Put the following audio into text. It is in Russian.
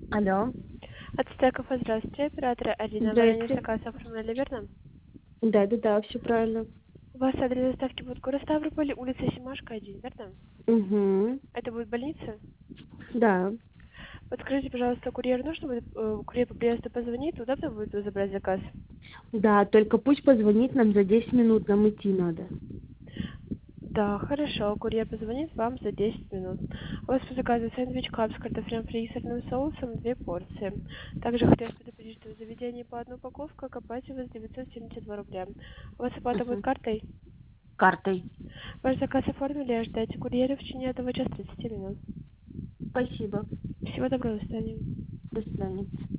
Алло. От Стекова, здравствуйте, оператора Алина. Вы ранее Здрасте. заказ оформляли, верно? Да, все правильно. У вас адрес доставки будет город Ставрополь, улица Семашко, 1, верно? Угу. Это будет больница? Да. Подскажите, пожалуйста, курьер нужно будет, курьер по приезду позвонит, удобно будет забрать заказ? Да, только пусть позвонит нам за 10 минут, нам идти надо. Да, хорошо, курьер позвонит вам за 10 минут. У вас по заказу сэндвич кап с картофелем фри и сырным соусом, 2 порции. Также хотелось предупредить, что в заведении по одной упаковке оплате у вас 972 рубля. У вас оплата будет Угу. картой? Картой. Ваш заказ оформили, ожидайте курьера в течение 1 часа 30 минут. Спасибо. Всего доброго, до свидания. До свидания.